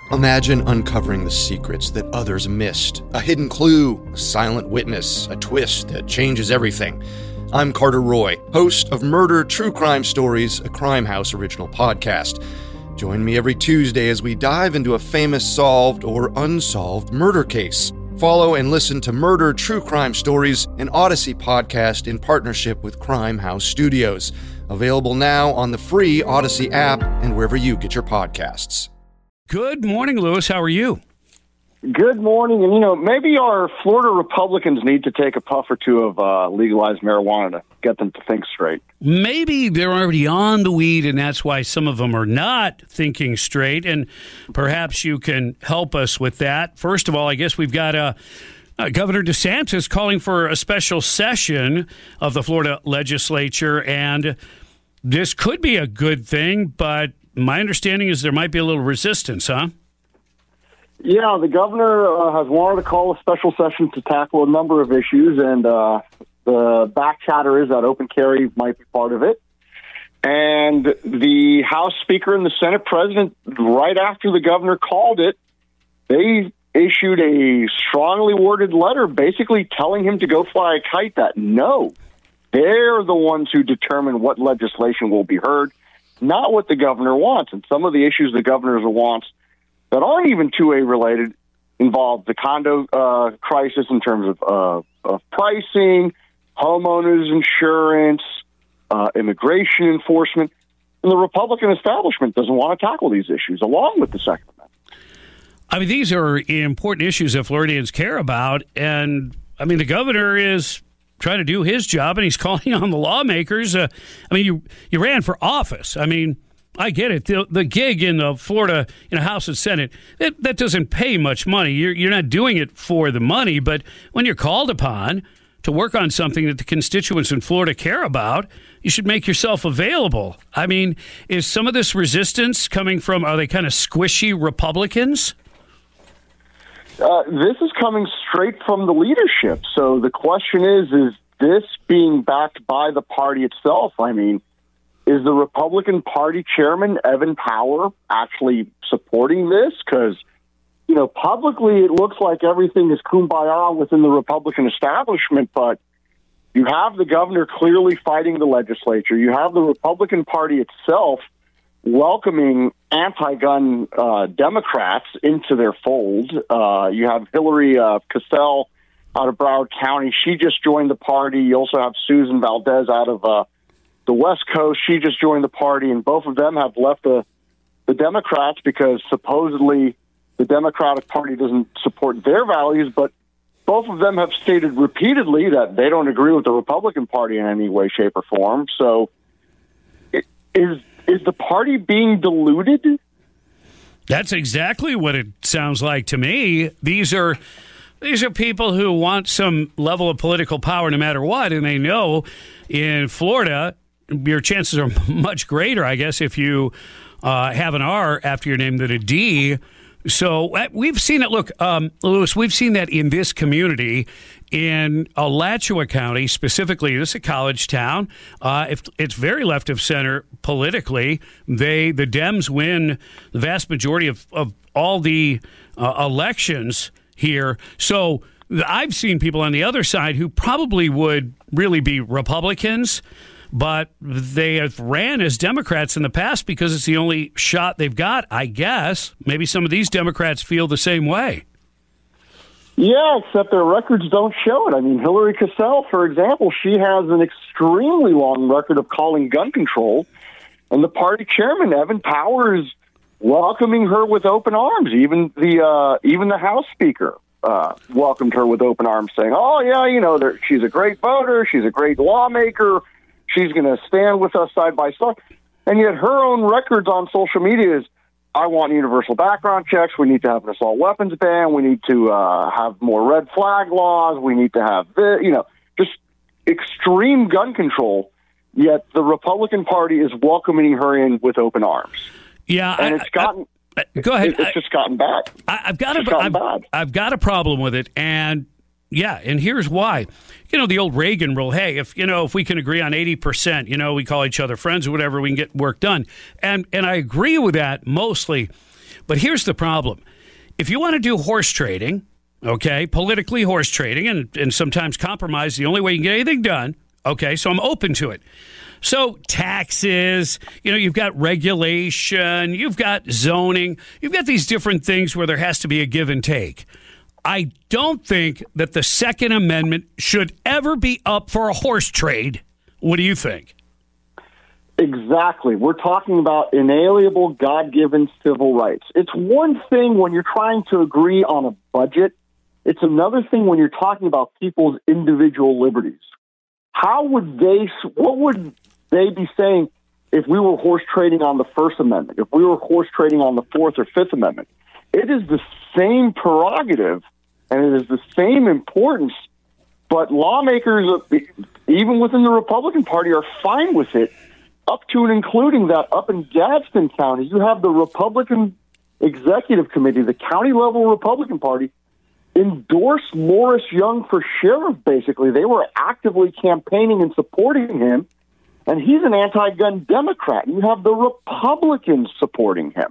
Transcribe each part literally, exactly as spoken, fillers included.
Imagine uncovering the secrets that others missed. A hidden clue, a silent witness, a twist that changes everything. I'm Carter Roy, host of Murder True Crime Stories, a Crime House original podcast. Join me every Tuesday as we dive into a famous solved or unsolved murder case. Follow and listen to Murder True Crime Stories, an Odyssey podcast in partnership with Crime House Studios. Available now on the free Odyssey app and wherever you get your podcasts. Good morning, Lewis. How are you? Good morning. And, you know, maybe our Florida Republicans need to take a puff or two of uh, legalized marijuana to get them to think straight. Maybe they're already on the weed, and that's why some of them are not thinking straight. And perhaps you can help us with that. First of all, I guess we've got uh, uh, Governor DeSantis calling for a special session of the Florida legislature. And this could be a good thing, but my understanding is there might be a little resistance, huh? Yeah, the governor uh, has wanted to call a special session to tackle a number of issues, and uh, the back chatter is that open carry might be part of it. And the House Speaker and the Senate President, right after the governor called it, they issued a strongly worded letter basically telling him to go fly a kite that no, they're the ones who determine what legislation will be heard, not what the governor wants. And some of the issues the governor wants that aren't even two A related involve the condo uh, crisis in terms of, uh, of pricing, homeowners insurance, uh, immigration enforcement. And the Republican establishment doesn't want to tackle these issues along with the Second Amendment. I mean, these are important issues that Floridians care about. And, I mean, the governor is trying to do his job, and he's calling on the lawmakers. Uh, I mean, you, you ran for office. I mean, I get it. The, the gig in the Florida in the House and Senate, it, that doesn't pay much money. You're, you're not doing it for the money, but when you're called upon to work on something that the constituents in Florida care about, you should make yourself available. I mean, is some of this resistance coming from, are they kind of squishy Republicans? Uh, this is coming straight from the leadership. So the question is, is this being backed by the party itself? I mean, is the Republican Party chairman, Evan Power, actually supporting this? Because, you know, publicly it looks like everything is kumbaya within the Republican establishment, but you have the governor clearly fighting the legislature. You have the Republican Party itself welcoming anti-gun uh, Democrats into their fold. Uh, you have Hillary uh, Cassell out of Broward County. She just joined the party. You also have Susan Valdez out of uh, the West Coast. She just joined the party, and both of them have left the, the Democrats because supposedly the Democratic Party doesn't support their values, but both of them have stated repeatedly that they don't agree with the Republican Party in any way, shape, or form. So it, is is the party being diluted? That's exactly what it sounds like to me. These are these are people who want some level of political power no matter what, and they know in Florida your chances are much greater, I guess, if you uh, have an R after your name than a D. So uh, we've seen it. Look, um, Lewis, we've seen that in this community, in Alachua County specifically. This is a college town. Uh, if it's very left of center politically, they the Dems win the vast majority of, of all the uh, elections here. So I've seen people on the other side who probably would really be Republicans, but they have ran as Democrats in the past because it's the only shot they've got, I guess. Maybe some of these Democrats feel the same way. Yeah, except their records don't show it. I mean, Hillary Cassell, for example, she has an extremely long record of calling gun control, and the party chairman, Evan Power, is welcoming her with open arms. Even the uh, even the House Speaker uh, welcomed her with open arms, saying, oh, yeah, you know, she's a great voter, she's a great lawmaker, she's going to stand with us side by side. And yet her own records on social media is, I want universal background checks. We need to have an assault weapons ban. We need to uh, have more red flag laws. We need to have, this, you know, just extreme gun control. Yet the Republican Party is welcoming her in with open arms. Yeah, and I, it's gotten. I, I, go ahead. It, it's just gotten bad. I, I've got it's a, gotten I've, bad. I've got a problem with it, and yeah, and here's why. You know, the old Reagan rule. Hey, if you know, if we can agree on eighty percent, you know, we call each other friends or whatever, we can get work done. And and I agree with that mostly. But here's the problem. If you want to do horse trading, okay, politically horse trading, and, and sometimes compromise, the only way you can get anything done, okay, so I'm open to it. So taxes, you know, you've got regulation, you've got zoning, you've got these different things where there has to be a give and take. I don't think that the Second Amendment should ever be up for a horse trade. What do you think? Exactly. We're talking about inalienable, God-given civil rights. It's one thing when you're trying to agree on a budget. It's another thing when you're talking about people's individual liberties. How would they, what would they be saying if we were horse trading on the First Amendment, if we were horse trading on the Fourth or Fifth Amendment? It is the same prerogative and it is the same importance, but lawmakers, even within the Republican Party, are fine with it, up to and including that up in Gadsden County, you have the Republican Executive Committee, the county-level Republican Party, endorsed Morris Young for sheriff, basically. They were actively campaigning and supporting him, and he's an anti-gun Democrat. You have the Republicans supporting him.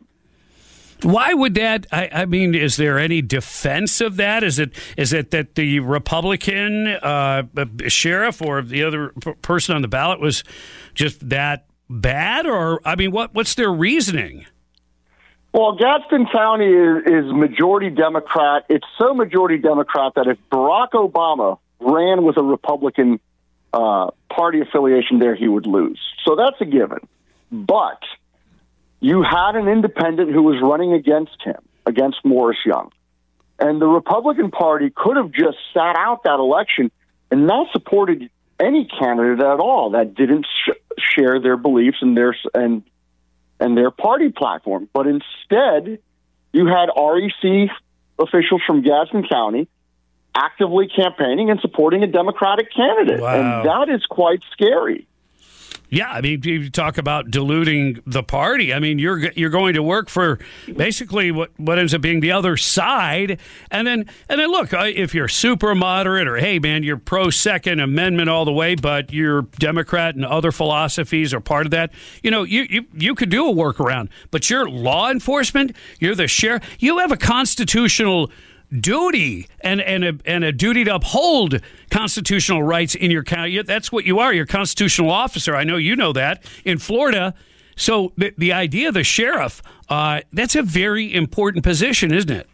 Why would that? I, I mean, is there any defense of that? Is it is it that the Republican uh, sheriff or the other p- person on the ballot was just that bad, or I mean, what what's their reasoning? Well, Gadsden County is, is majority Democrat. It's so majority Democrat that if Barack Obama ran with a Republican uh, party affiliation there, he would lose. So that's a given. But you had an independent who was running against him, against Morris Young. And the Republican Party could have just sat out that election and not supported any candidate at all that didn't sh- share their beliefs and their and and their party platform. But instead, you had R E C officials from Gadsden County actively campaigning and supporting a Democratic candidate. Wow. And that is quite scary. Yeah, I mean, you talk about diluting the party. I mean, you're you're going to work for basically what, what ends up being the other side, and then and then look, if you're super moderate or hey man, you're pro Second Amendment all the way, but you're Democrat and other philosophies are part of that. You know, you you you could do a workaround, but you're law enforcement. You're the sheriff. You have a constitutional duty and and a, and a duty to uphold constitutional rights in your county. That's what you are. You're a constitutional officer. I know you know that in Florida. So the, the idea of the sheriff, uh, that's a very important position, isn't it?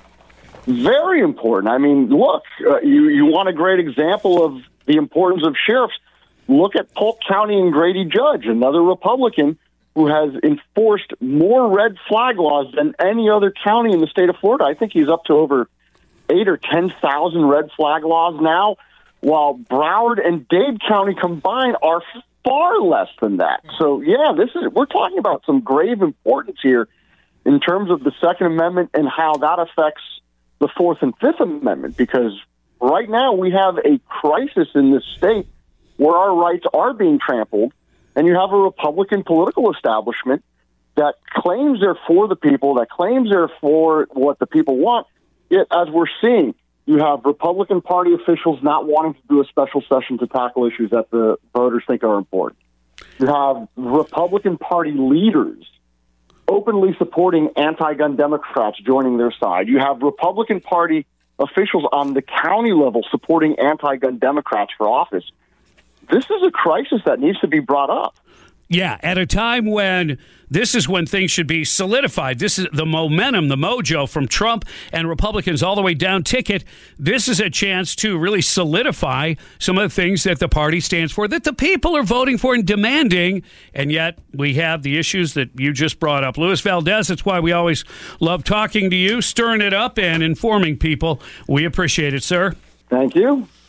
Very important. I mean, look, uh, you, you want a great example of the importance of sheriffs. Look at Polk County and Grady Judge, another Republican who has enforced more red flag laws than any other county in the state of Florida. I think he's up to over eight or ten thousand red flag laws now, while Broward and Dade County combined are far less than that. So, yeah, this is we're talking about some grave importance here in terms of the Second Amendment and how that affects the Fourth and Fifth Amendment, because right now we have a crisis in this state where our rights are being trampled. And you have a Republican political establishment that claims they're for the people, that claims they're for what the people want. Yet, as we're seeing, you have Republican Party officials not wanting to do a special session to tackle issues that the voters think are important. You have Republican Party leaders openly supporting anti-gun Democrats joining their side. You have Republican Party officials on the county level supporting anti-gun Democrats for office. This is a crisis that needs to be brought up. Yeah, at a time when this is when things should be solidified. This is the momentum, the mojo from Trump and Republicans all the way down ticket. This is a chance to really solidify some of the things that the party stands for, that the people are voting for and demanding. And yet we have the issues that you just brought up. Luis Valdez, that's why we always love talking to you, stirring it up and informing people. We appreciate it, sir. Thank you.